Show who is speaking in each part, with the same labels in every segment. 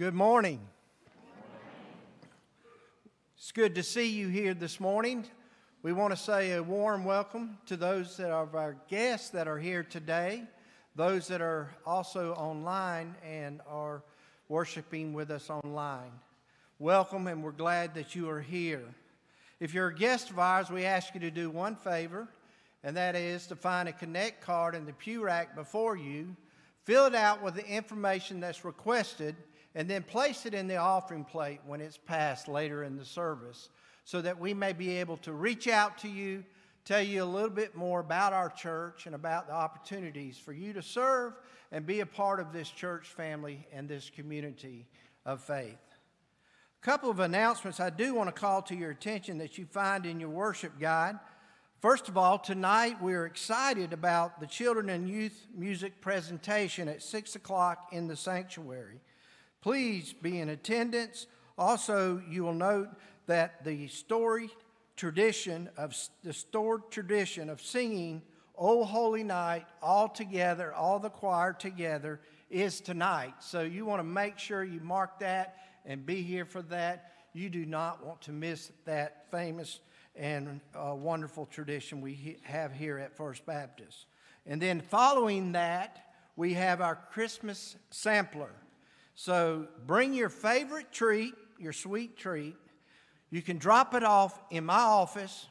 Speaker 1: Good morning. It's good to see you here this morning. We want to say a warm welcome to those that are our guests that are here today, those that are also online and are worshiping with us online. Welcome, and we're glad that you are here. If you're a guest of ours, we ask you to do one favor, and that is to find a Connect card in the pew rack before you, fill it out with the information that's requested, and then place it in the offering plate when it's passed later in the service so that we may be able to reach out to you, tell you a little bit more about our church and about the opportunities for you to serve and be a part of this church family and this community of faith. A couple of announcements I do want to call to your attention that you find in your worship guide. First of all, tonight we're excited about the children and youth music presentation at 6 o'clock in the sanctuary. Please be in attendance. Also, you will note that the stored tradition of singing "O Holy Night" all together, all the choir together, is tonight. So you want to make sure you mark that and be here for that. You do not want to miss that famous and wonderful tradition we have here at First Baptist. And then following that, we have our Christmas sampler. So bring your favorite treat, your sweet treat. You can drop it off in my office.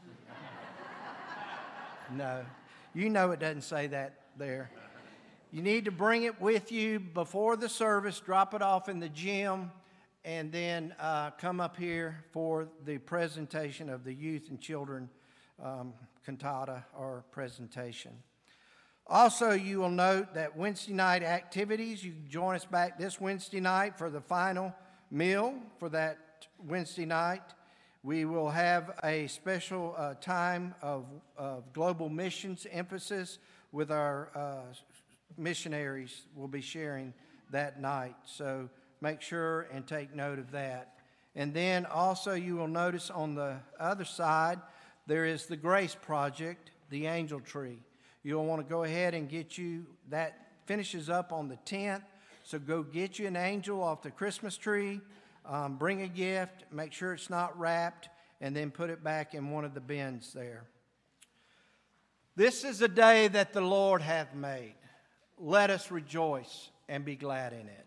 Speaker 1: No, you know it doesn't say that there. You need to bring it with you before the service, drop it off in the gym, and then come up here for the presentation of the youth and children cantata or presentation. Also, you will note that Wednesday night activities, you can join us back this Wednesday night for the final meal for that Wednesday night. We will have a special time of global missions emphasis with our missionaries we'll be sharing that night. So make sure and take note of that. And then also you will notice on the other side, there is the Grace Project, the Angel Tree. You'll want to go ahead and get you, that finishes up on the 10th. So go get you an angel off the Christmas tree, bring a gift, make sure it's not wrapped, and then put it back in one of the bins there. This is a day that the Lord hath made. Let us rejoice and be glad in it.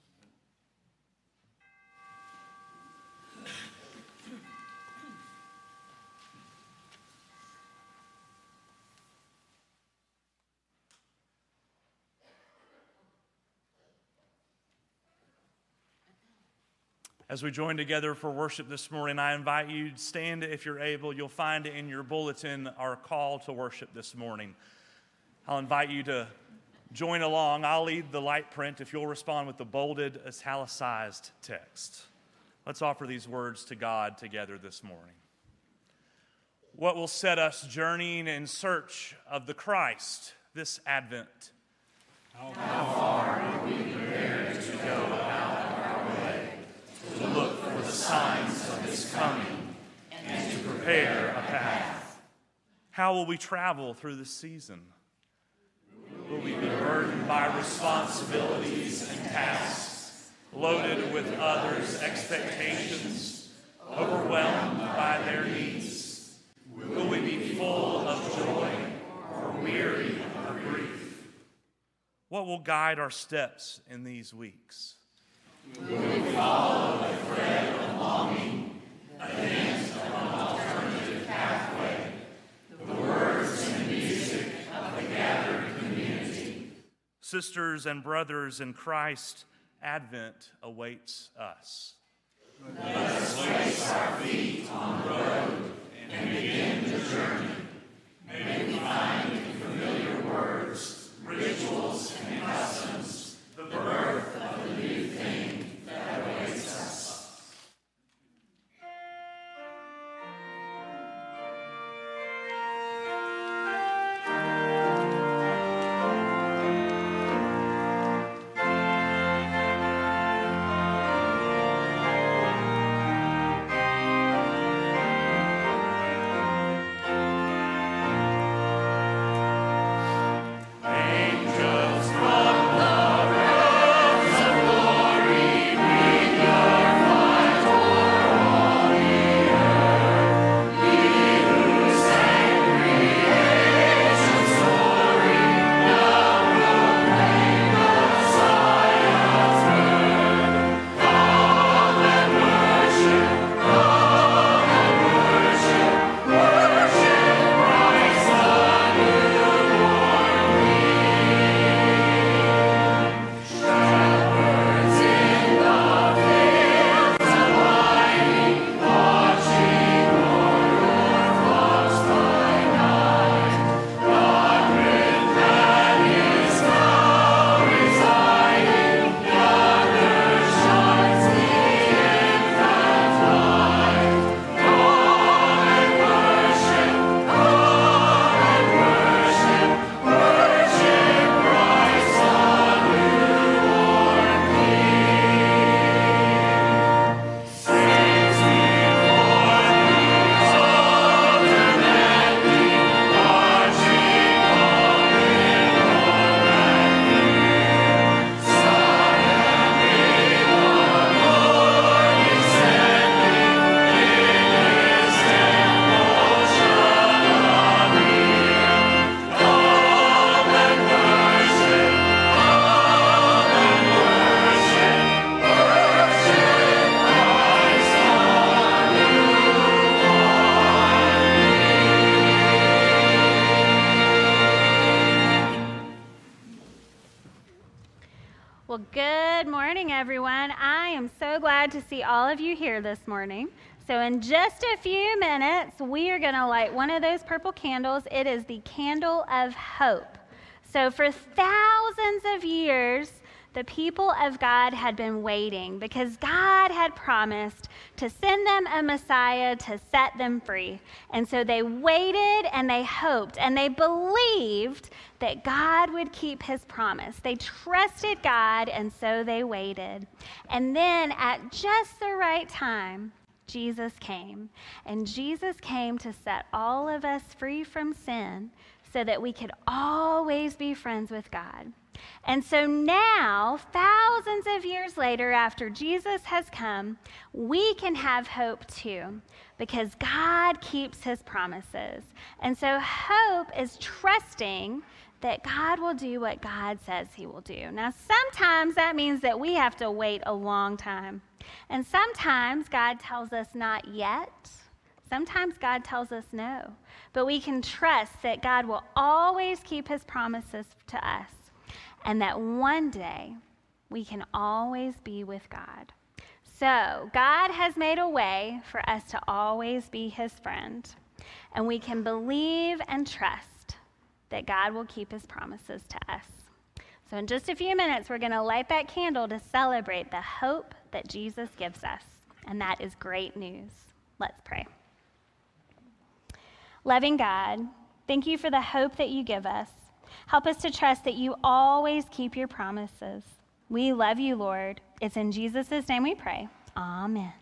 Speaker 2: As we join together for worship this morning, I invite you to stand if you're able. You'll find in your bulletin our call to worship this morning. I'll invite you to join along. I'll lead the light print if you'll respond with the bolded, italicized text. Let's offer these words to God together this morning. What will set us journeying in search of the Christ this Advent?
Speaker 3: How far are we prepared to go about our way? To look for the signs of his coming and to prepare a path.
Speaker 2: How will we travel through the season?
Speaker 3: Will we be burdened by responsibilities and tasks, loaded with others' expectations, overwhelmed by their needs? Will we be full of joy or weary of grief?
Speaker 2: What will guide our steps in these weeks?
Speaker 3: Will we follow the thread of longing, a hint of an alternative pathway, the words and music of the gathered community?
Speaker 2: Sisters and brothers in Christ, Advent awaits us.
Speaker 3: Let us place our feet on the road and begin the journey. May we find in familiar words, rituals, and customs the birth of the new thing that awaits us.
Speaker 4: Good morning, everyone. I am so glad to see all of you here this morning. So in just a few minutes, we are going to light one of those purple candles. It is the candle of hope. So for thousands of years, the people of God had been waiting because God had promised to send them a Messiah to set them free. And so they waited and they hoped and they believed that God would keep his promise. They trusted God, and so they waited. And then at just the right time, Jesus came. And Jesus came to set all of us free from sin so that we could always be friends with God. And so now, thousands of years later, after Jesus has come, we can have hope too, because God keeps his promises. And so hope is trusting that God will do what God says he will do. Now, sometimes that means that we have to wait a long time. And sometimes God tells us not yet. Sometimes God tells us no. But we can trust that God will always keep his promises to us, and that one day we can always be with God. So God has made a way for us to always be his friend, and we can believe and trust that God will keep his promises to us. So in just a few minutes, we're going to light that candle to celebrate the hope that Jesus gives us, and that is great news. Let's pray. Loving God, thank you for the hope that you give us. Help us to trust that you always keep your promises. We love you, Lord. It's in Jesus' name we pray. Amen.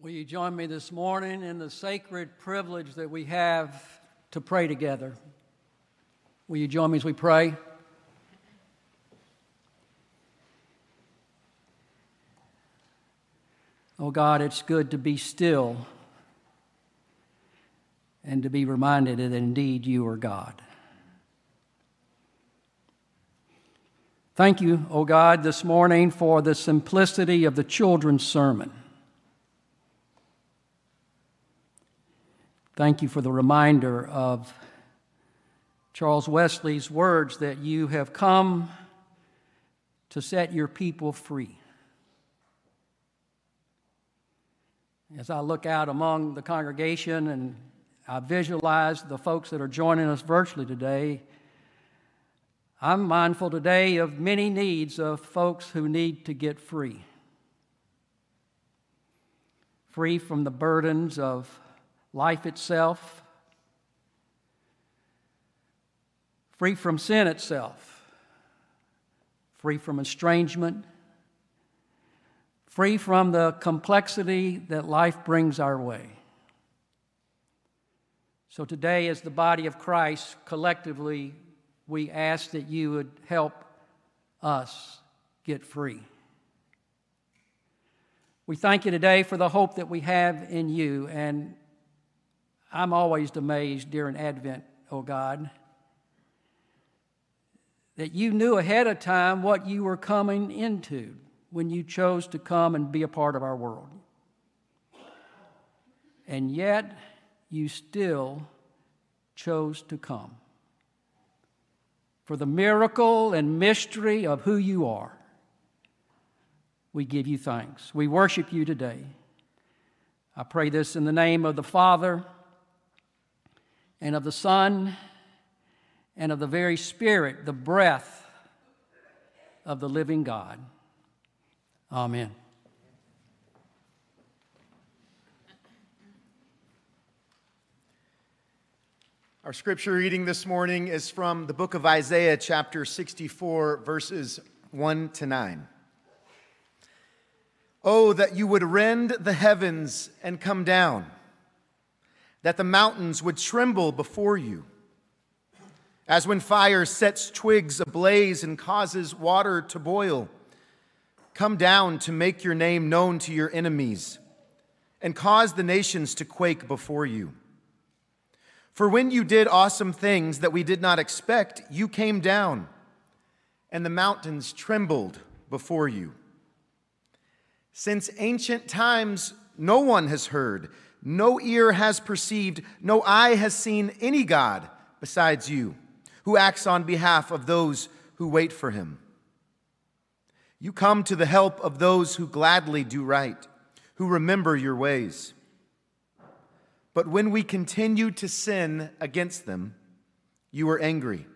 Speaker 5: Will you join me this morning in the sacred privilege that we have to pray together? Will you join me as we pray? Oh God, it's good to be still and to be reminded that indeed you are God. Thank you, oh God, this morning for the simplicity of the children's sermon. Thank you for the reminder of Charles Wesley's words that you have come to set your people free. As I look out among the congregation and I visualize the folks that are joining us virtually today, I'm mindful today of many needs of folks who need to get free. Free from the burdens of life itself, free from sin itself, free from estrangement, free from the complexity that life brings our way. So today, as the body of Christ, collectively, we ask that you would help us get free. We thank you today for the hope that we have in you, and I'm always amazed during Advent, oh God, that you knew ahead of time what you were coming into when you chose to come and be a part of our world. And yet, you still chose to come. For the miracle and mystery of who you are, we give you thanks. We worship you today. I pray this in the name of the Father, and of the Son, and of the very Spirit, the breath of the living God. Amen.
Speaker 6: Our scripture reading this morning is from the book of Isaiah, chapter 64, verses 1 to 9. Oh, that you would rend the heavens and come down, that the mountains would tremble before you. As when fire sets twigs ablaze and causes water to boil, come down to make your name known to your enemies and cause the nations to quake before you. For when you did awesome things that we did not expect, you came down, and the mountains trembled before you. Since ancient times, no one has heard, no ear has perceived, no eye has seen any God besides you, who acts on behalf of those who wait for him. You come to the help of those who gladly do right, who remember your ways. But when we continue to sin against them, you are angry.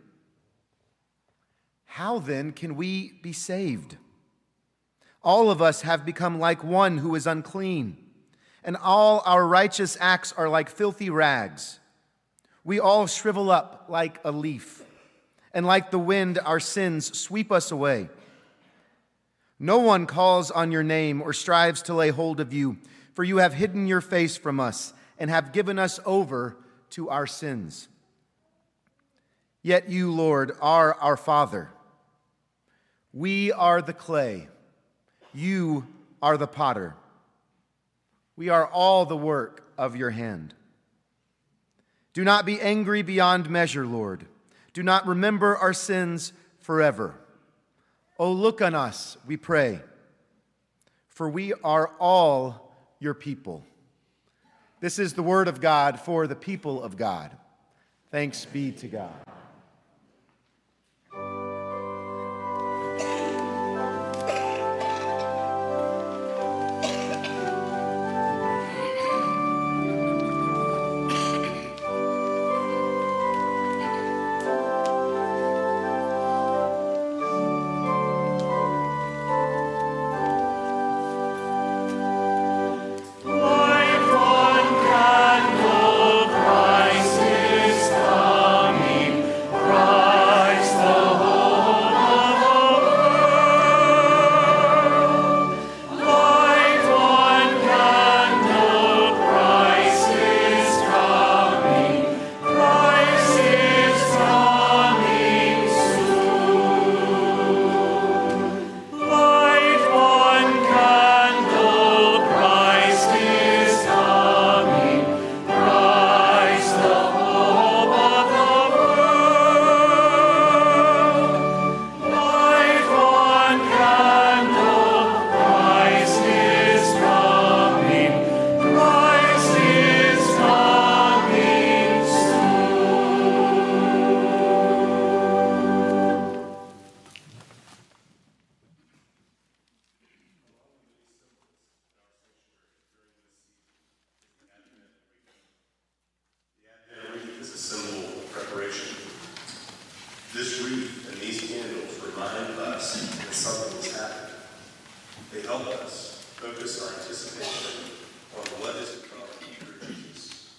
Speaker 6: How then can we be saved? All of us have become like one who is unclean, and all our righteous acts are like filthy rags. We all shrivel up like a leaf, and like the wind, our sins sweep us away. No one calls on your name or strives to lay hold of you, for you have hidden your face from us and have given us over to our sins. Yet you, Lord, are our Father. We are the clay. You are the potter. We are all the work of your hand. Do not be angry beyond measure, Lord. Do not remember our sins forever. Oh, look on us, we pray, for we are all your people. This is the word of God for the people of God. Thanks be to God.
Speaker 3: Life one candle, Christ is coming.
Speaker 7: attention on what is to come through Jesus.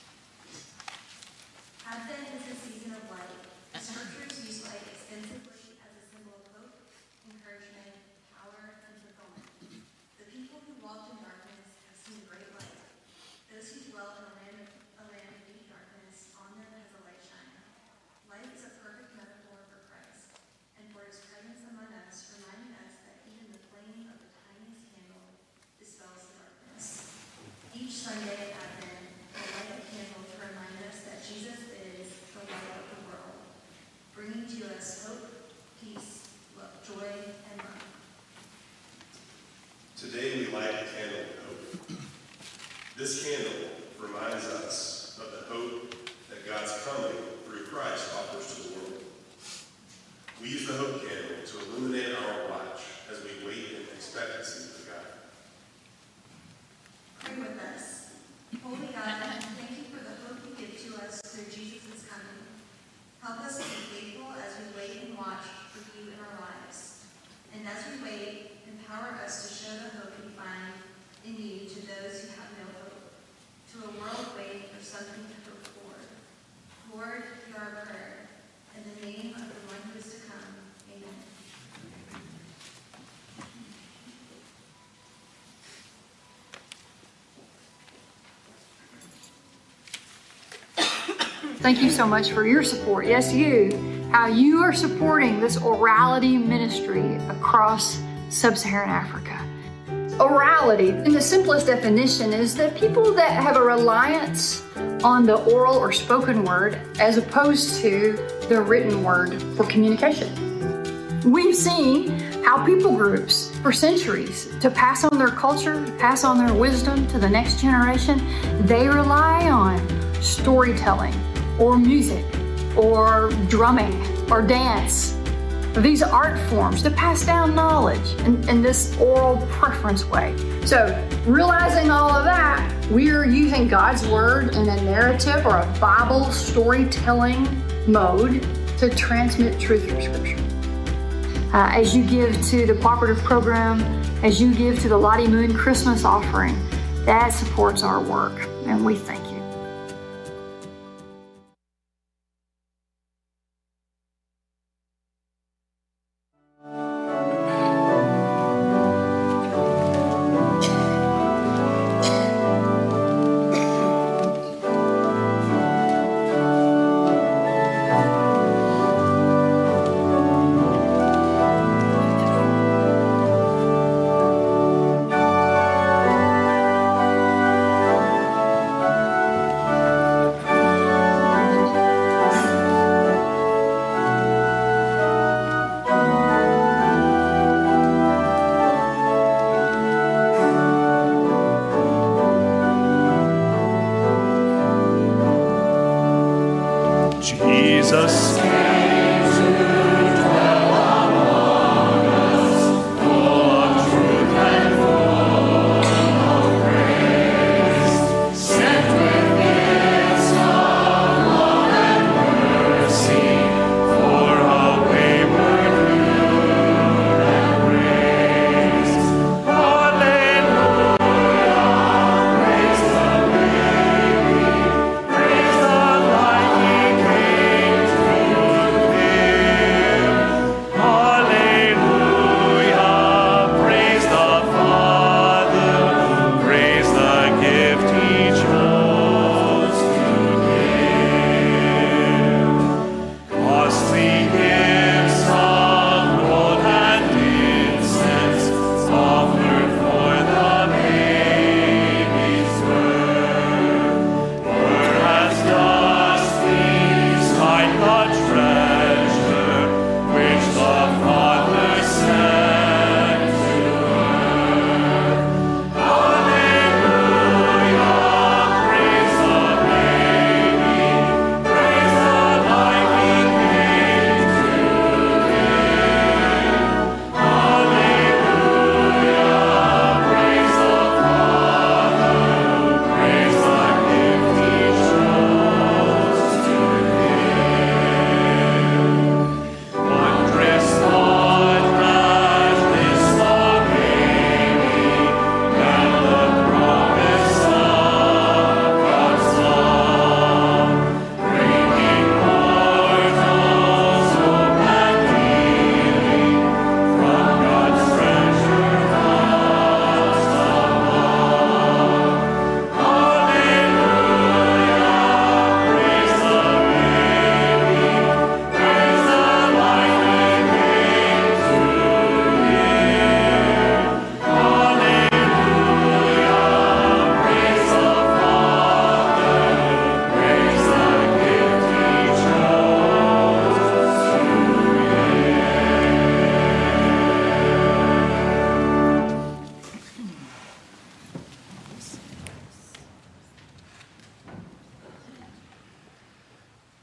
Speaker 8: Advent is a season of light. The scriptures use light extensively as a symbol of hope, encouragement, power, and fulfillment. The people who walked in darkness have seen great light. Those who dwell in a land of deep darkness, on them has a light shining. Light is a perfect metaphor for Christ, and for his presence among us, reminding us that even the flame of the tiniest candle dispels the darkness. Each Sunday at Advent, I light a candle to remind us that Jesus is the light of the world, bringing to us hope, peace, love, joy, and love.
Speaker 7: Today we light a candle of hope. This candle reminds us of the hope that God's coming through Christ offers to the world. We use the hope candle to illuminate our watch as we wait in expectancy for God.
Speaker 8: Pray with us. Holy God, thank you for the hope you give to us through Jesus' coming. Help us to be faithful as we wait and watch for you in our lives. And as we wait, empower us to show the hope we find in you to those who have no hope, to a world waiting for something to hope for. Lord, hear our prayer. In the name of the one who is to come, amen.
Speaker 9: Thank you so much for your support. Yes, you. How you are supporting this orality ministry across sub-Saharan Africa. Orality, in the simplest definition, is that people that have a reliance on the oral or spoken word as opposed to the written word for communication. We've seen how people groups for centuries, to pass on their culture, to pass on their wisdom to the next generation, they rely on storytelling or music or drumming or dance. These art forms to pass down knowledge in this oral preference way. So realizing all of that, we are using God's word in a narrative or a Bible storytelling mode to transmit truth from Scripture. As you give to the cooperative program, as you give to the Lottie Moon Christmas offering, that supports our work, and we thank you.
Speaker 3: Jesus.
Speaker 10: Praise the light he came to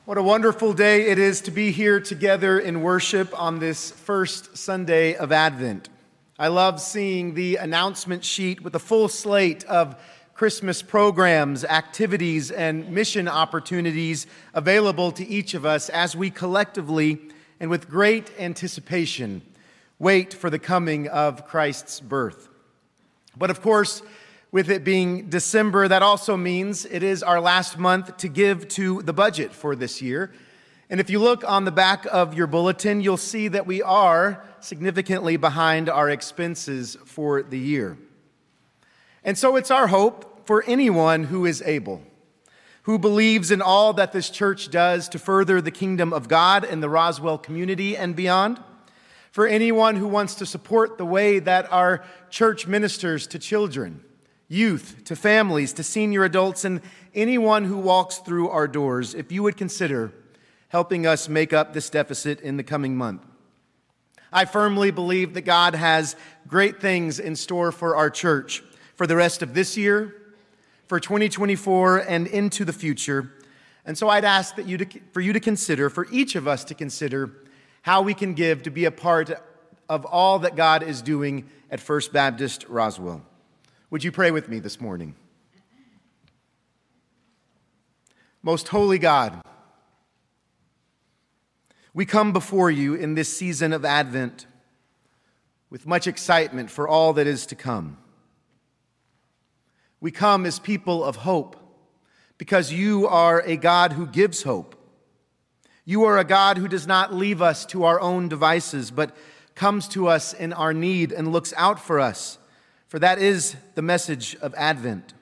Speaker 6: What a wonderful day it is to be here together in worship on this first Sunday of Advent. I love seeing the announcement sheet with a full slate of Christmas programs, activities, and mission opportunities available to each of us as we collectively and with great anticipation wait for the coming of Christ's birth. But of course, with it being December, that also means it is our last month to give to the budget for this year. And if you look on the back of your bulletin, you'll see that we are significantly behind our expenses for the year. And so it's our hope for anyone who is able, who believes in all that this church does to further the kingdom of God in the Roswell community and beyond, for anyone who wants to support the way that our church ministers to children, youth, to families, to senior adults, and anyone who walks through our doors, if you would consider helping us make up this deficit in the coming month. I firmly believe that God has great things in store for our church for the rest of this year, for 2024, and into the future. And so I'd ask that for you to consider, for each of us to consider, how we can give to be a part of all that God is doing at First Baptist Roswell. Would you pray with me this morning? Most holy God, we come before you in this season of Advent with much excitement for all that is to come. We come as people of hope because you are a God who gives hope. You are a God who does not leave us to our own devices, but comes to us in our need and looks out for us. For that is the message of Advent.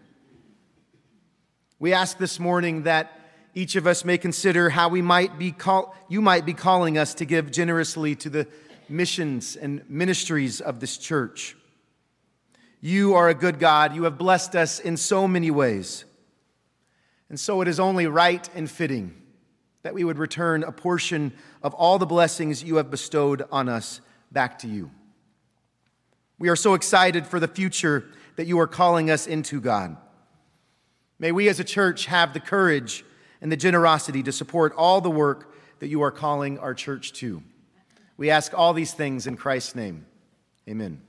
Speaker 6: We ask this morning that each of us may consider how you might be calling us to give generously to the missions and ministries of this church. You are a good God. You have blessed us in so many ways. And so it is only right and fitting that we would return a portion of all the blessings you have bestowed on us back to you. We are so excited for the future that you are calling us into, God. May we as a church have the courage and the generosity to support all the work that you are calling our church to. We ask all these things in Christ's name. Amen.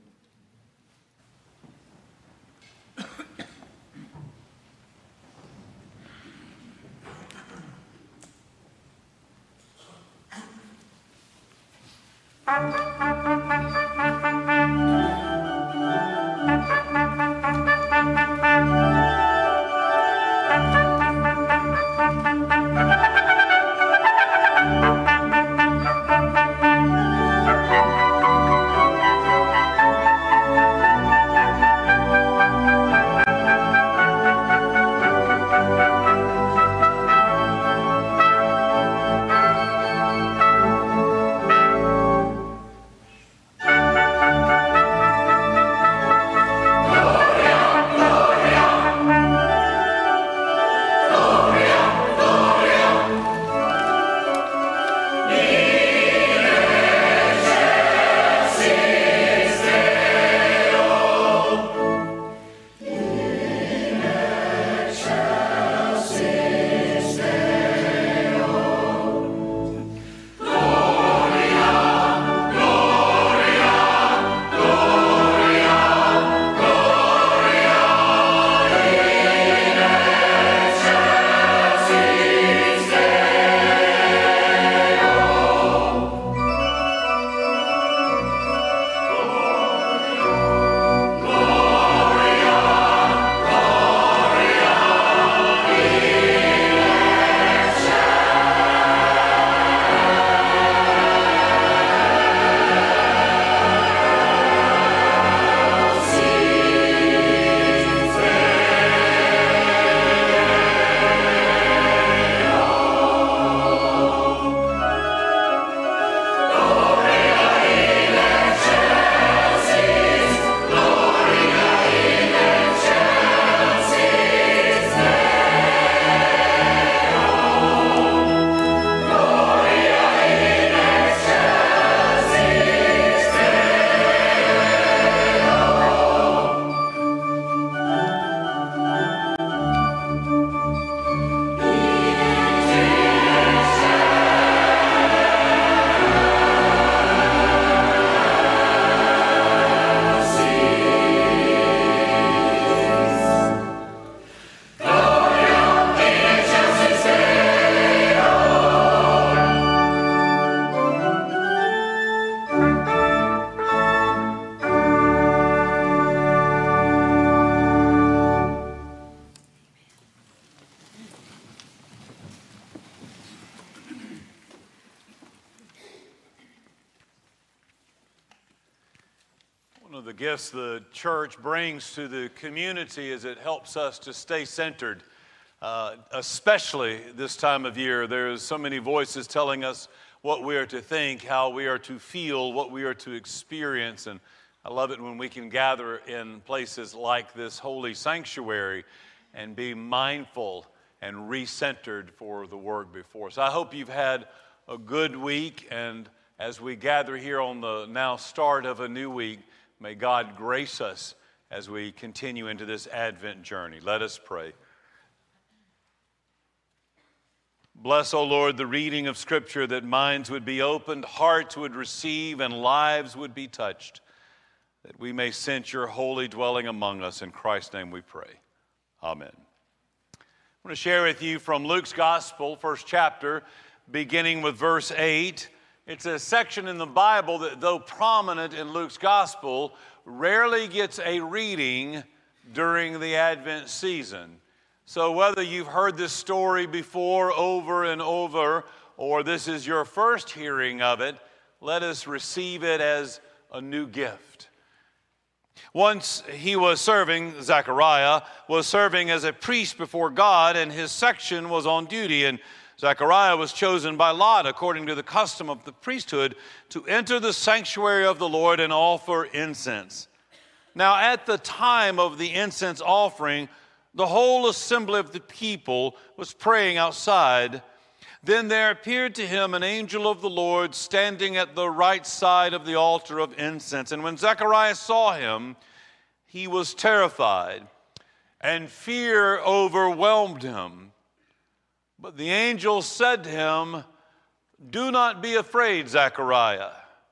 Speaker 3: the gifts the church brings to the community as it helps us to stay centered, especially this time of year. There's so many voices telling us what we are to think, how we are to feel, what we are to experience. And I love it when we can gather in places like this holy sanctuary and be mindful and recentered for the work before us. I hope you've had a good week, and as we gather here on the now start of a new week, may God grace us as we continue into this Advent journey. Let us pray. Bless, O Lord, the reading of Scripture, that minds would be opened, hearts would receive, and lives would be touched, that we may sense your holy dwelling among us. In Christ's name we pray. Amen. I want to share with you from Luke's Gospel, first chapter, beginning with verse 8. It's a section in the Bible that, though prominent in Luke's Gospel, rarely gets a reading during the Advent season. So whether you've heard this story before over and over, or this is your first hearing of it, let us receive it as a new gift. Once Zechariah was serving as a priest before God, and his section was on duty, and Zechariah was chosen by lot, according to the custom of the priesthood, to enter the sanctuary of the Lord and offer incense. Now, at the time of the incense offering, the whole assembly of the people was praying outside. Then there appeared to him an angel of the Lord standing at the right side of the altar of incense. And when Zechariah saw him, he was terrified, and fear overwhelmed him. But the angel said to him, "Do not be afraid, Zechariah,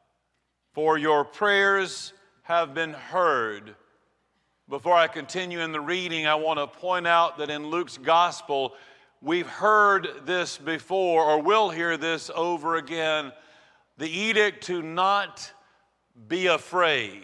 Speaker 3: for your prayers have been heard." Before I continue in the reading, I want to point out that in Luke's Gospel, we've heard this before, or will hear this over again, the edict to not be afraid.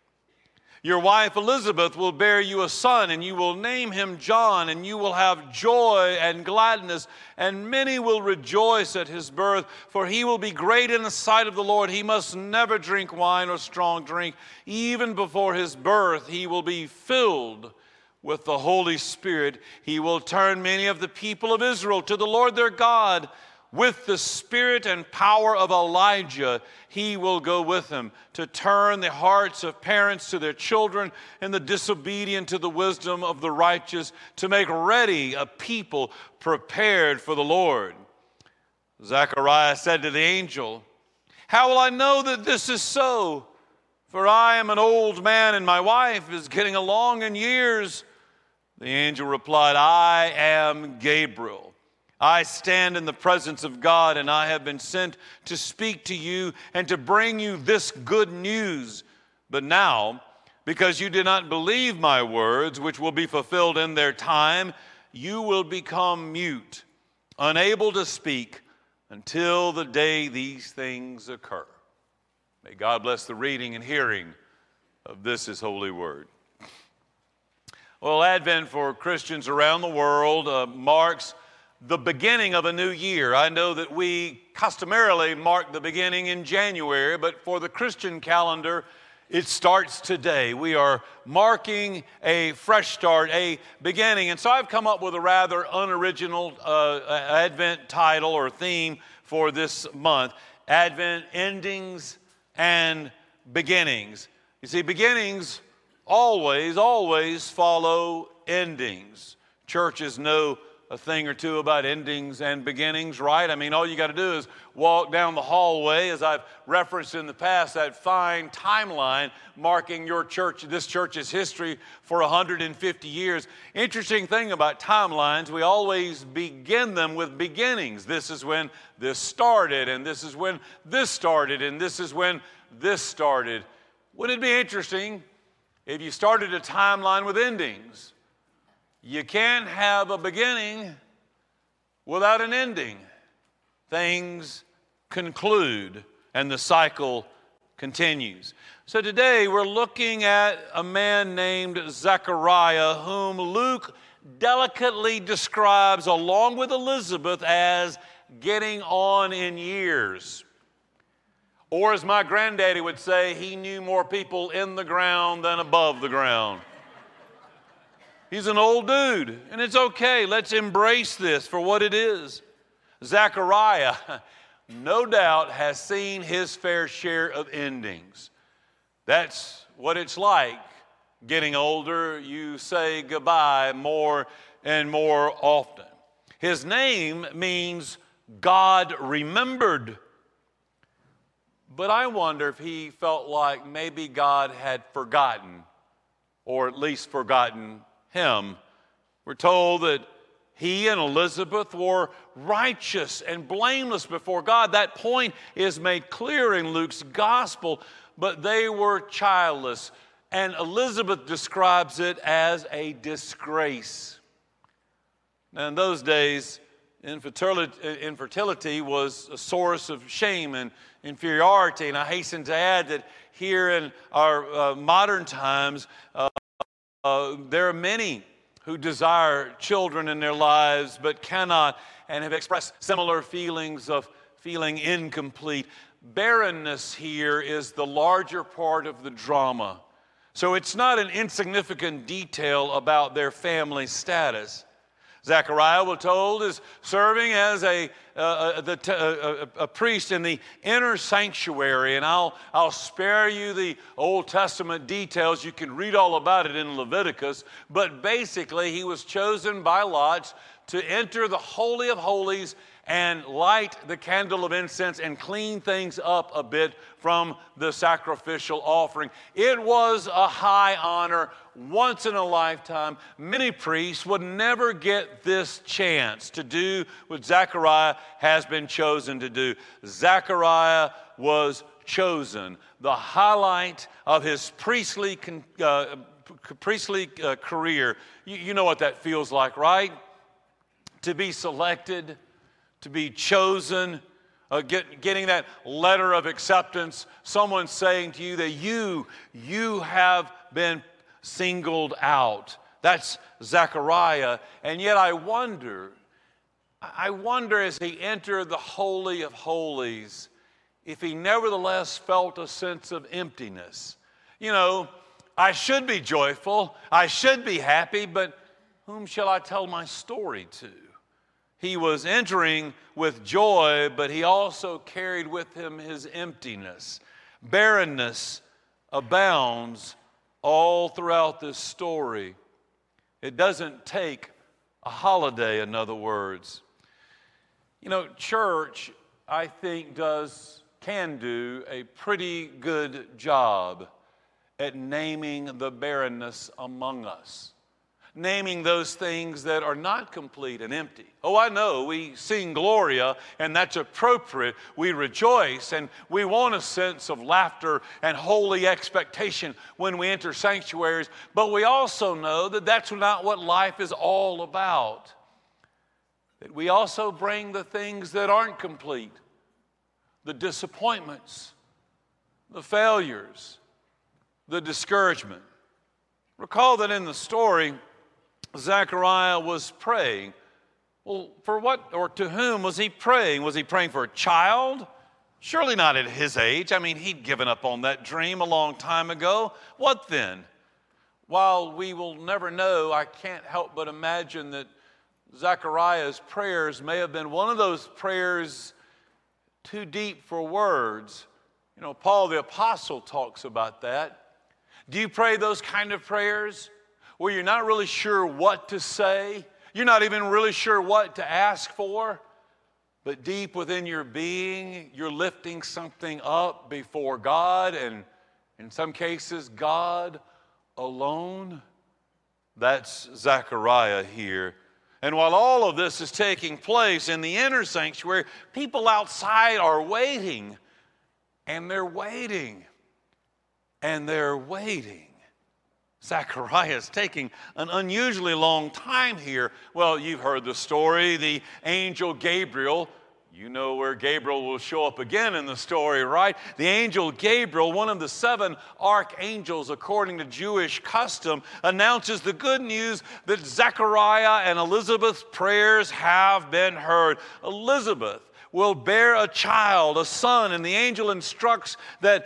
Speaker 3: Your wife Elizabeth will bear you a son, and you will name him John, and you will have joy and gladness, and many will rejoice at his birth, for he will be great in the sight of the Lord. He must never drink wine or strong drink. Even before his birth, he will be filled with the Holy Spirit. He will turn many of the people of Israel to the Lord their God. With the spirit and power of Elijah, he will go with them to turn the hearts of parents to their children and the disobedient to the wisdom of the righteous, to make ready a people prepared for the Lord. Zechariah said to the angel, "How will I know that this is so? For I am an old man and my wife is getting along in years." The angel replied, "I am Gabriel. I stand in the presence of God, and I have been sent to speak to you and to bring you this good news. But now, because you did not believe my words, which will be fulfilled in their time, you will become mute, unable to speak until the day these things occur." May God bless the reading and hearing of this His holy word. Well, Advent for Christians around the world marks the beginning of a new year. I know that we customarily mark the beginning in January, but for the Christian calendar, it starts today. We are marking a fresh start, a beginning. And so I've come up with a rather unoriginal Advent title or theme for this month: Advent Endings and Beginnings. You see, beginnings always follow endings. Churches know a thing or two about endings and beginnings, right? I mean, all you got to do is walk down the hallway, as I've referenced in the past, that fine timeline marking your church, this church's history for 150 years. Interesting thing about timelines, we always begin them with beginnings. This is when this started, and this is when this started, and this is when this started. Wouldn't it be interesting if you started a timeline with endings? You can't have a beginning without an ending. Things conclude and the cycle continues. So today we're looking at a man named Zechariah, whom Luke delicately describes, along with Elizabeth, as getting on in years. Or as my granddaddy would say, he knew more people in the ground than above the ground. He's an old dude, and it's okay. Let's embrace this for what it is. Zechariah, no doubt, has seen his fair share of endings. That's what it's like. Getting older, you say goodbye more and more often. His name means God remembered. But I wonder if he felt like maybe God had forgotten, or at least forgotten him. We're told that he and Elizabeth were righteous and blameless before God. That point is made clear in Luke's gospel, but they were childless. And Elizabeth describes it as a disgrace. Now, in those days, infertility was a source of shame and inferiority. And I hasten to add that here in our modern times, there are many who desire children in their lives but cannot, and have expressed similar feelings of feeling incomplete. Barrenness here is the larger part of the drama. So it's not an insignificant detail about their family status. Zechariah, we're told, is serving as a priest in the inner sanctuary. And I'll spare you the Old Testament details. You can read all about it in Leviticus. But basically, he was chosen by lots to enter the Holy of Holies and light the candle of incense and clean things up a bit from the sacrificial offering. It was a high honor, once in a lifetime. Many priests would never get this chance to do what Zechariah has been chosen to do. Zechariah was chosen. The highlight of his priestly career. You know what that feels like, right? To be selected, to be chosen, getting that letter of acceptance, someone saying to you that you have been singled out. That's Zechariah. And yet I wonder as he entered the Holy of Holies, if he nevertheless felt a sense of emptiness. You know, I should be joyful, I should be happy, but whom shall I tell my story to? He was entering with joy, but he also carried with him his emptiness. Barrenness abounds all throughout this story. It doesn't take a holiday, in other words. You know, church, I think, can do a pretty good job at naming the barrenness among us. Naming those things that are not complete and empty. Oh, I know, we sing Gloria, and that's appropriate. We rejoice, and we want a sense of laughter and holy expectation when we enter sanctuaries, but we also know that that's not what life is all about. That we also bring the things that aren't complete, the disappointments, the failures, the discouragement. Recall that in the story, Zechariah was praying. Well, for what or to whom was he praying? Was he praying for a child? Surely not at his age. I mean, he'd given up on that dream a long time ago. What then? While we will never know, I can't help but imagine that Zechariah's prayers may have been one of those prayers too deep for words. You know, Paul the Apostle talks about that. Do you pray those kind of prayers where you're not really sure what to say? You're not even really sure what to ask for, but deep within your being, you're lifting something up before God, and in some cases, God alone. That's Zechariah here. And while all of this is taking place in the inner sanctuary, people outside are waiting, and they're waiting, and they're waiting. Zechariah is taking an unusually long time here. Well, you've heard the story. The angel Gabriel, you know where Gabriel will show up again in the story, right? The angel Gabriel, one of the 7 archangels according to Jewish custom, announces the good news that Zechariah and Elizabeth's prayers have been heard. Elizabeth will bear a child, a son, and the angel instructs that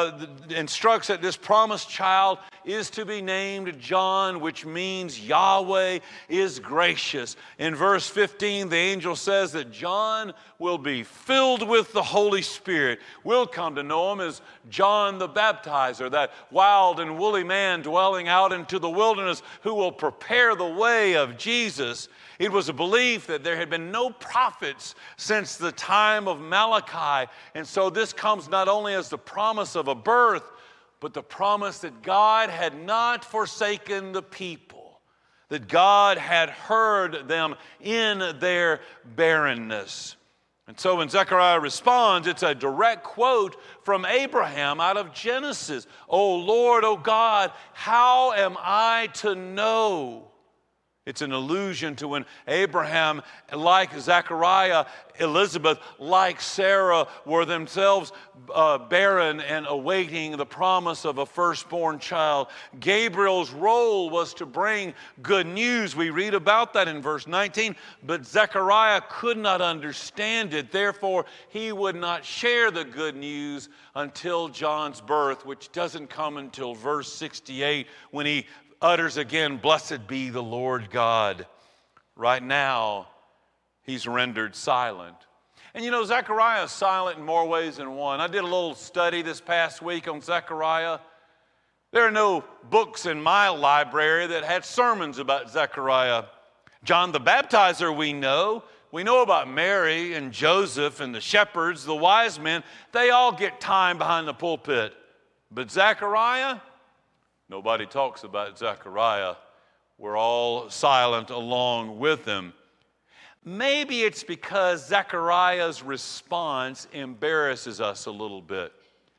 Speaker 3: this promised child is to be named John, which means Yahweh is gracious. In verse 15, the angel says that John will be filled with the Holy Spirit. We'll come to know him as John the Baptizer, that wild and woolly man dwelling out into the wilderness who will prepare the way of Jesus. It was a belief that there had been no prophets since the time of Malachi. And so this comes not only as the promise of a birth, but the promise that God had not forsaken the people, that God had heard them in their barrenness. And so when Zechariah responds, it's a direct quote from Abraham out of Genesis. "O Lord, O God, how am I to know?" It's an allusion to when Abraham, like Zechariah, Elizabeth, like Sarah, were themselves barren and awaiting the promise of a firstborn child. Gabriel's role was to bring good news. We read about that in verse 19. But Zechariah could not understand it. Therefore, he would not share the good news until John's birth, which doesn't come until verse 68 when he utters again, "Blessed be the Lord God." Right now, he's rendered silent. And you know, Zechariah is silent in more ways than one. I did a little study this past week on Zechariah. There are no books in my library that had sermons about Zechariah. John the Baptizer we know. We know about Mary and Joseph and the shepherds, the wise men. They all get time behind the pulpit. But Zechariah? Nobody talks about Zechariah. We're all silent along with him. Maybe it's because Zechariah's response embarrasses us a little bit.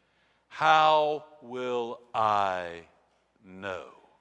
Speaker 3: How will I know?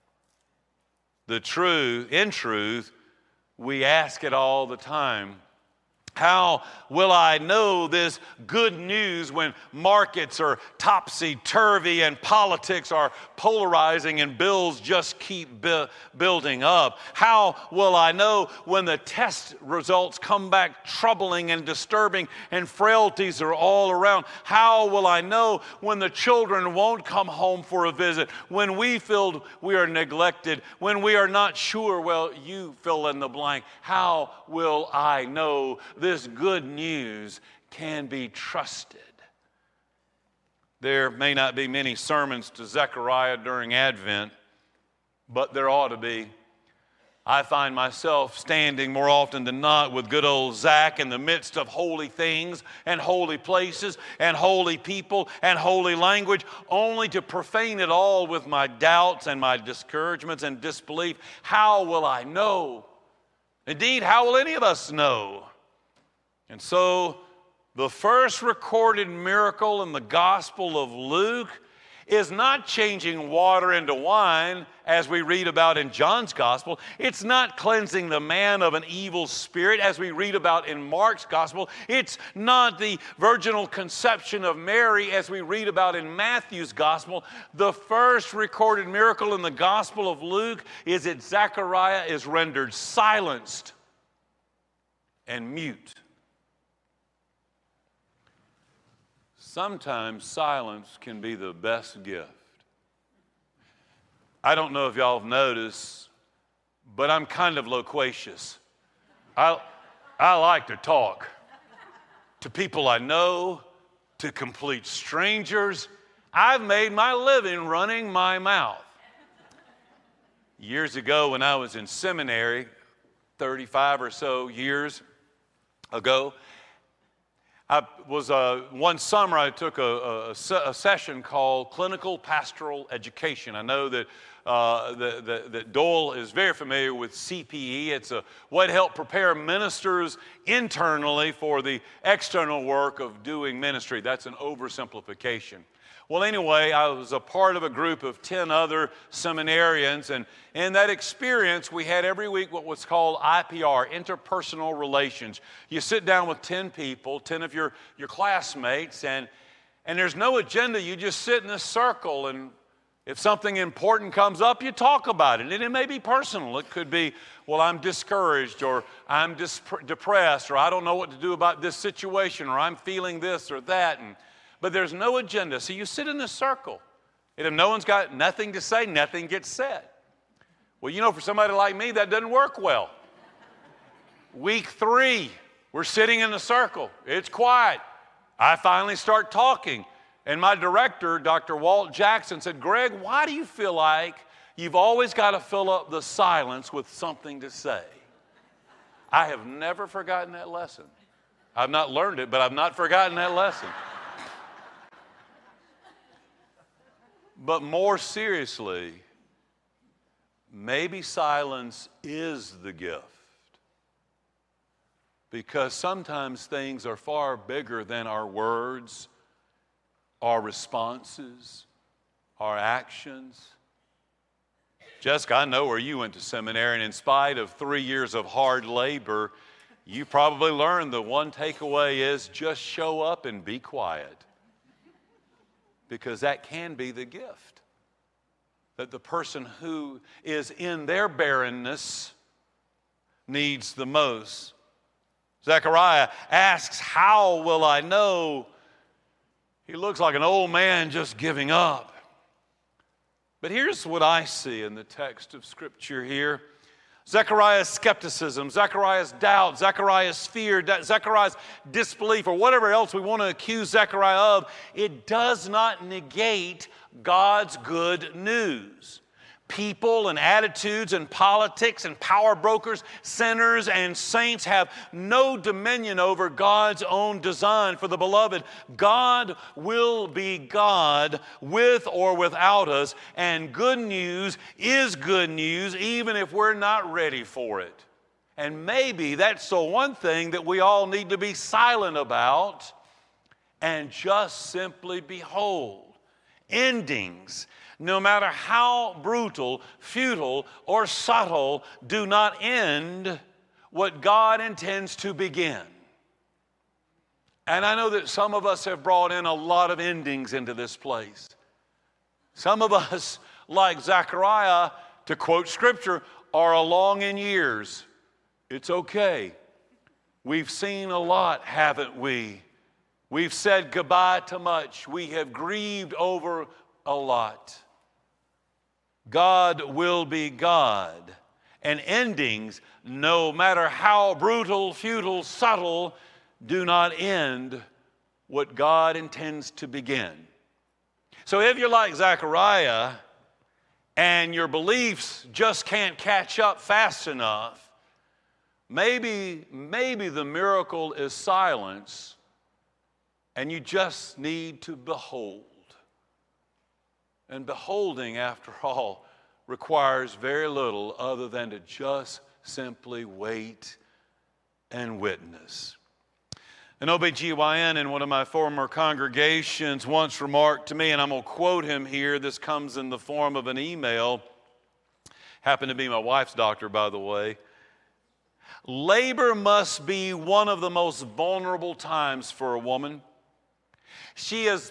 Speaker 3: In truth, we ask it all the time. How will I know this good news when markets are topsy-turvy and politics are polarizing and bills just keep building up? How will I know when the test results come back troubling and disturbing and frailties are all around? How will I know when the children won't come home for a visit, when we feel we are neglected, when we are not sure? Well, you fill in the blank. How will I know this good news can be trusted? There may not be many sermons to Zechariah during Advent, but there ought to be. I find myself standing more often than not with good old Zach in the midst of holy things and holy places and holy people and holy language, only to profane it all with my doubts and my discouragements and disbelief. How will I know? Indeed, how will any of us know? And so the first recorded miracle in the Gospel of Luke is not changing water into wine, as we read about in John's Gospel. It's not cleansing the man of an evil spirit, as we read about in Mark's Gospel. It's not the virginal conception of Mary, as we read about in Matthew's Gospel. The first recorded miracle in the Gospel of Luke is that Zechariah is rendered silenced and mute. Sometimes silence can be the best gift. I don't know if y'all have noticed, but I'm kind of loquacious. I like to talk to people I know, to complete strangers. I've made my living running my mouth. Years ago when I was in seminary, 35 or so years ago, one summer I took a session called Clinical Pastoral Education. I know that that Doyle is very familiar with CPE. It's a way to help prepare ministers internally for the external work of doing ministry. That's an oversimplification. Well, anyway, I was a part of a group of 10 other seminarians, and in that experience, we had every week what was called IPR, interpersonal relations. You sit down with 10 people, 10 of your classmates, and there's no agenda. You just sit in a circle, and if something important comes up, you talk about it. And it may be personal. It could be well, I'm discouraged, or I'm depressed, or I don't know what to do about this situation, or I'm feeling this or that. But there's no agenda. So you sit in a circle. And if no one's got nothing to say, nothing gets said. Well, for somebody like me, that doesn't work well. Week 3, we're sitting in a circle. It's quiet. I finally start talking. And my director, Dr. Walt Jackson, said, Greg, why do you feel like you've always got to fill up the silence with something to say? I have never forgotten that lesson. I've not learned it, but I've not forgotten that lesson. But more seriously, maybe silence is the gift. Because sometimes things are far bigger than our words, our responses, our actions. Jessica, I know where you went to seminary, and in spite of 3 years of hard labor, you probably learned the one takeaway is just show up and be quiet. Because that can be the gift. That the person who is in their barrenness needs the most. Zechariah asks, how will I know? He looks like an old man just giving up. But here's what I see in the text of Scripture here. Zechariah's skepticism, Zechariah's doubt, Zechariah's fear, Zechariah's disbelief, or whatever else we want to accuse Zechariah of, it does not negate God's good news. People and attitudes and politics and power brokers, sinners and saints have no dominion over God's own design for the beloved. God will be God with or without us, and good news is good news even if we're not ready for it. And maybe that's the one thing that we all need to be silent about and just simply behold. Endings, no matter how brutal, futile, or subtle, do not end what God intends to begin. And I know that some of us have brought in a lot of endings into this place. Some of us, like Zechariah, to quote Scripture, are along in years. It's okay. We've seen a lot, haven't we? We've said goodbye to much. We have grieved over a lot. God will be God. And endings, no matter how brutal, futile, subtle, do not end what God intends to begin. So if you're like Zechariah and your beliefs just can't catch up fast enough, maybe the miracle is silence and you just need to behold. And beholding, after all, requires very little other than to just simply wait and witness. An OBGYN in one of my former congregations once remarked to me, and I'm going to quote him here. This comes in the form of an email. Happened to be my wife's doctor, by the way. Labor must be one of the most vulnerable times for a woman. She is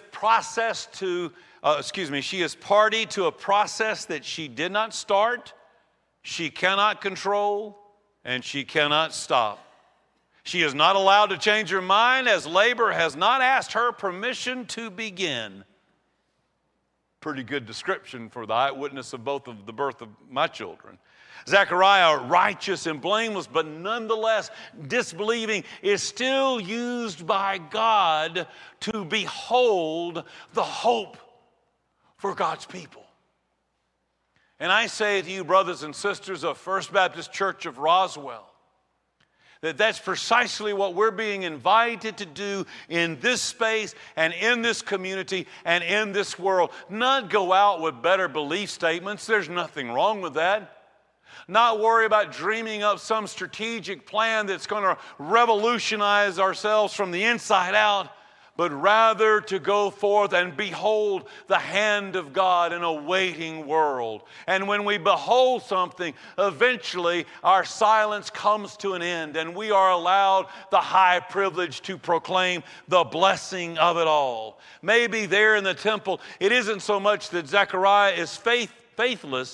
Speaker 3: party to a process that she did not start, she cannot control, and she cannot stop. She is not allowed to change her mind as labor has not asked her permission to begin. Pretty good description for the eyewitness of both of the birth of my children. Zechariah, righteous and blameless, but nonetheless disbelieving, is still used by God to behold the hope for God's people. And I say to you, brothers and sisters of First Baptist Church of Roswell, that's precisely what we're being invited to do in this space and in this community and in this world. Not go out with better belief statements. There's nothing wrong with that. Not worry about dreaming up some strategic plan that's going to revolutionize ourselves from the inside out, but rather to go forth and behold the hand of God in a waiting world. And when we behold something, eventually our silence comes to an end, and we are allowed the high privilege to proclaim the blessing of it all. Maybe there in the temple, it isn't so much that Zechariah is faithless,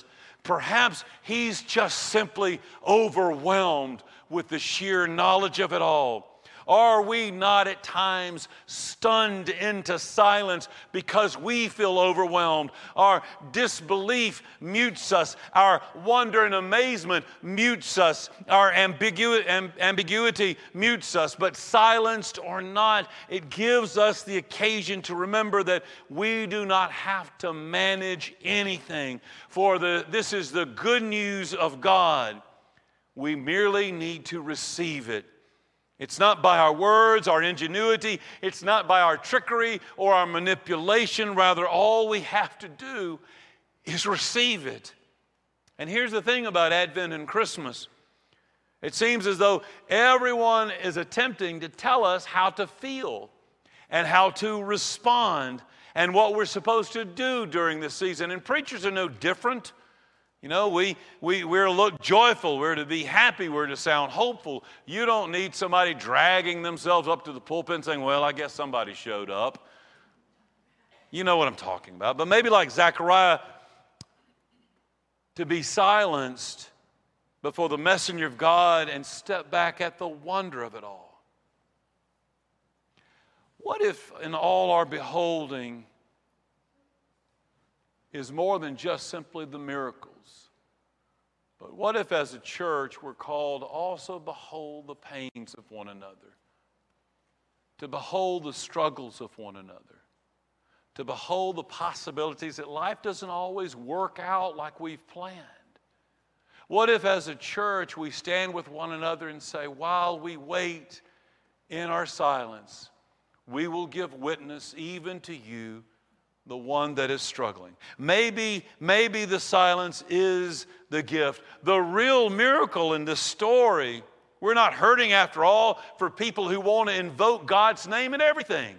Speaker 3: Perhaps he's just simply overwhelmed with the sheer knowledge of it all. Are we not at times stunned into silence because we feel overwhelmed? Our disbelief mutes us. Our wonder and amazement mutes us. Our ambiguity mutes us. But silenced or not, it gives us the occasion to remember that we do not have to manage anything. For this is the good news of God. We merely need to receive it. It's not by our words, our ingenuity. It's not by our trickery or our manipulation. Rather, all we have to do is receive it. And here's the thing about Advent and Christmas. It seems as though everyone is attempting to tell us how to feel and how to respond and what we're supposed to do during this season. And preachers are no different. You know, we're to look joyful, we're to be happy, we're to sound hopeful. You don't need somebody dragging themselves up to the pulpit and saying, well, I guess somebody showed up. You know what I'm talking about. But maybe like Zechariah, to be silenced before the messenger of God and step back at the wonder of it all. What if in all our beholding is more than just simply the miracles? But what if as a church we're called also behold the pains of one another, to behold the struggles of one another, to behold the possibilities that life doesn't always work out like we've planned? What if as a church we stand with one another and say, while we wait in our silence, we will give witness even to you, the one that is struggling. Maybe the silence is the gift. The real miracle in this story, we're not hurting after all for people who want to invoke God's name in everything.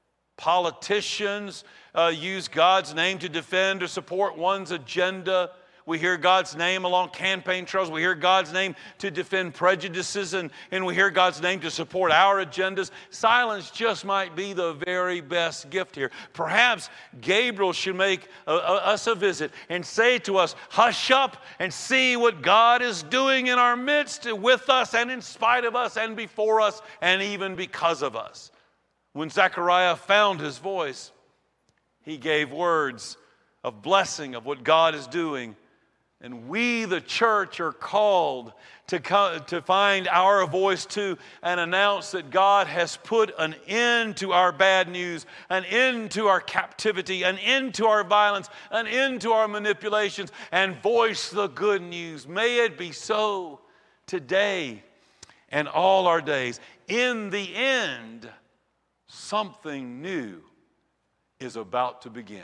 Speaker 3: Politicians use God's name to defend or support one's agenda. We hear God's name along campaign trails. We hear God's name to defend prejudices, and we hear God's name to support our agendas. Silence just might be the very best gift here. Perhaps Gabriel should make us a visit and say to us, hush up and see what God is doing in our midst, with us and in spite of us and before us and even because of us. When Zechariah found his voice, he gave words of blessing of what God is doing. And we, the church, are called to find our voice too and announce that God has put an end to our bad news, an end to our captivity, an end to our violence, an end to our manipulations, and voice the good news. May it be so today and all our days. In the end, something new is about to begin.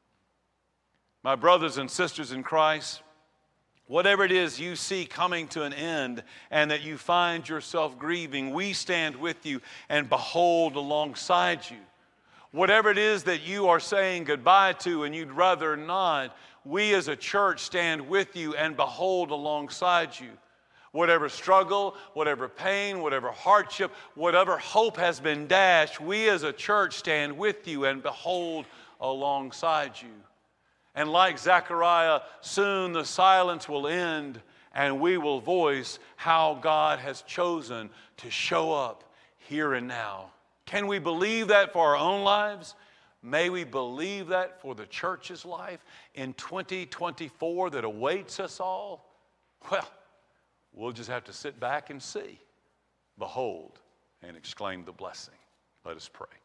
Speaker 3: My brothers and sisters in Christ, whatever it is you see coming to an end and that you find yourself grieving, we stand with you and behold alongside you. Whatever it is that you are saying goodbye to and you'd rather not, we as a church stand with you and behold alongside you. Whatever struggle, whatever pain, whatever hardship, whatever hope has been dashed, we as a church stand with you and behold alongside you. And like Zechariah, soon the silence will end and we will voice how God has chosen to show up here and now. Can we believe that for our own lives? May we believe that for the church's life in 2024 that awaits us all? Well, we'll just have to sit back and see, behold, and exclaim the blessing. Let us pray.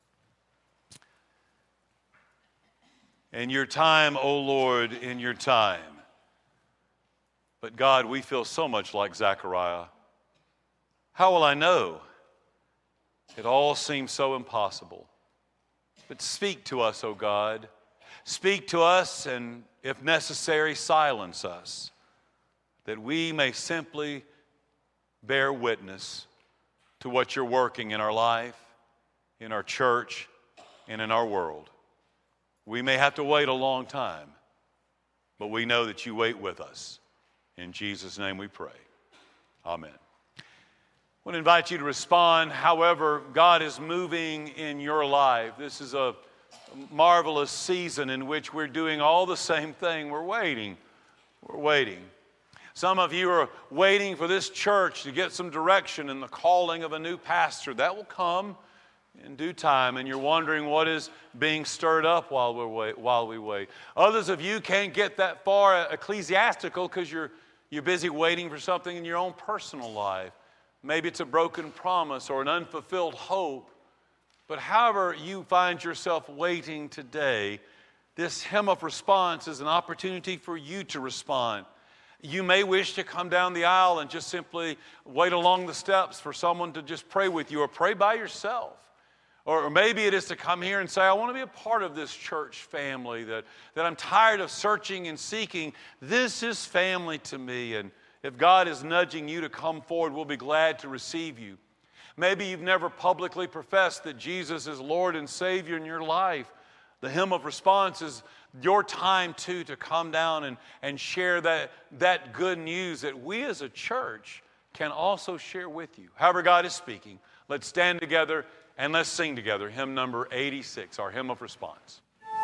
Speaker 3: In your time, O Lord, in your time. But God, we feel so much like Zechariah. How will I know? It all seems so impossible. But speak to us, O God. Speak to us and, if necessary, silence us, that we may simply bear witness to what you're working in our life, in our church, and in our world. We may have to wait a long time, but we know that you wait with us. In Jesus' name we pray. Amen. I want to invite you to respond however God is moving in your life. This is a marvelous season in which we're doing all the same thing. We're waiting. We're waiting. Some of you are waiting for this church to get some direction in the calling of a new pastor. That will come in due time, and you're wondering what is being stirred up while we wait. Others of you can't get that far ecclesiastical because you're busy waiting for something in your own personal life. Maybe it's a broken promise or an unfulfilled hope. But however you find yourself waiting today, this hymn of response is an opportunity for you to respond. You may wish to come down the aisle and just simply wait along the steps for someone to just pray with you, or pray by yourself. Or maybe it is to come here and say, I want to be a part of this church family, that I'm tired of searching and seeking. This is family to me, and if God is nudging you to come forward, we'll be glad to receive you. Maybe you've never publicly professed that Jesus is Lord and Savior in your life. The hymn of response is your time, too, to come down and share that good news that we as a church can also share with you. However God is speaking, let's stand together and let's sing together hymn number 86, our hymn of response.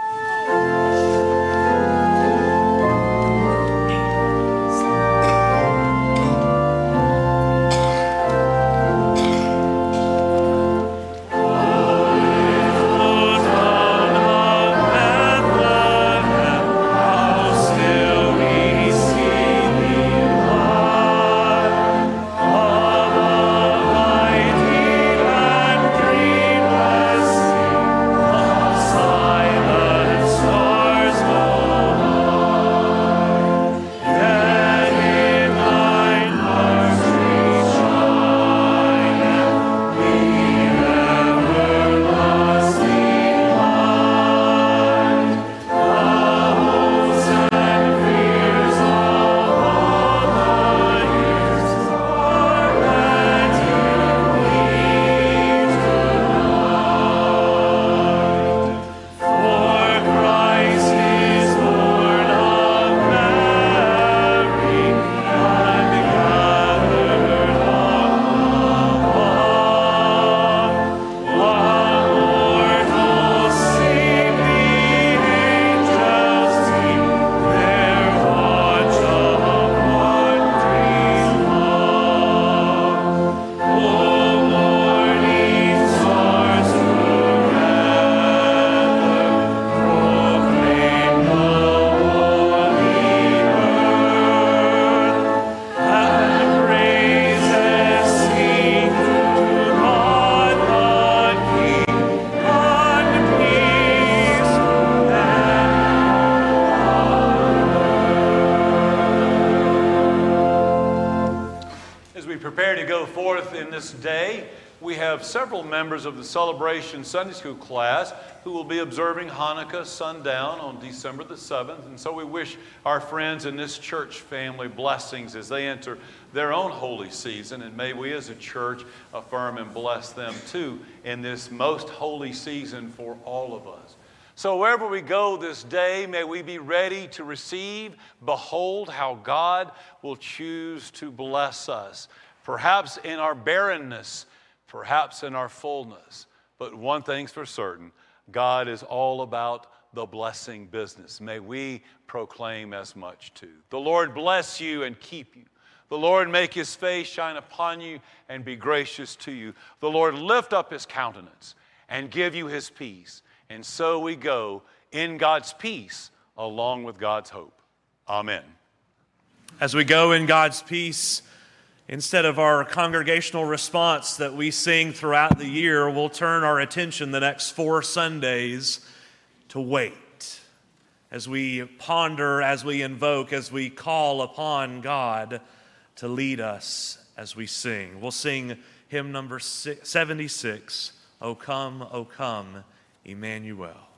Speaker 3: Day, we have several members of the Celebration Sunday School class who will be observing Hanukkah sundown on December the 7th. And so we wish our friends in this church family blessings as they enter their own holy season. And may we as a church affirm and bless them too in this most holy season for all of us. So wherever we go this day, may we be ready to receive. Behold how God will choose to bless us. Perhaps in our barrenness, perhaps in our fullness. But one thing's for certain, God is all about the blessing business. May we proclaim as much too. The Lord bless you and keep you. The Lord make his face shine upon you and be gracious to you. The Lord lift up his countenance and give you his peace. And so we go in God's peace along with God's hope. Amen.
Speaker 2: As we go in God's peace, instead of our congregational response that we sing throughout the year, we'll turn our attention the next 4 Sundays to wait. As we ponder, as we invoke, as we call upon God to lead us as we sing. We'll sing hymn number 76, O come, Emmanuel.